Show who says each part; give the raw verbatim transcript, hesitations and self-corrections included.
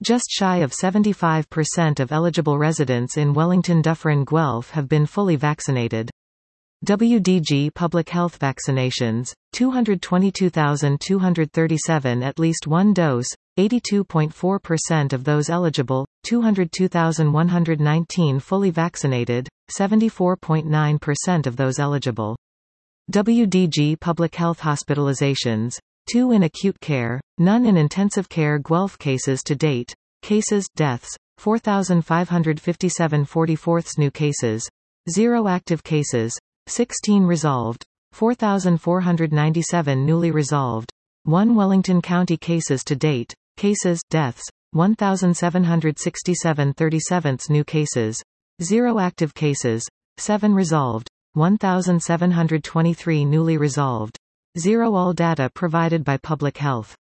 Speaker 1: Just shy of seventy-five percent of eligible residents in Wellington Dufferin Guelph have been fully vaccinated. W D G Public Health vaccinations, two hundred twenty-two thousand two hundred thirty-seven at least one dose, eighty-two point four percent of those eligible, two hundred two thousand one hundred nineteen fully vaccinated, seventy-four point nine percent of those eligible. W D G Public Health hospitalizations, two in acute care, none in intensive care. Guelph cases to date, cases, deaths, four thousand five hundred fifty-seven. forty-four new cases, zero active cases, sixteen resolved, four thousand four hundred ninety-seven newly resolved, one Wellington County cases to date, cases, deaths, one thousand seven hundred sixty-seven. thirty-seven new cases, zero active cases, seven resolved, one thousand seven hundred twenty-three newly resolved, zero. All data provided by Public Health.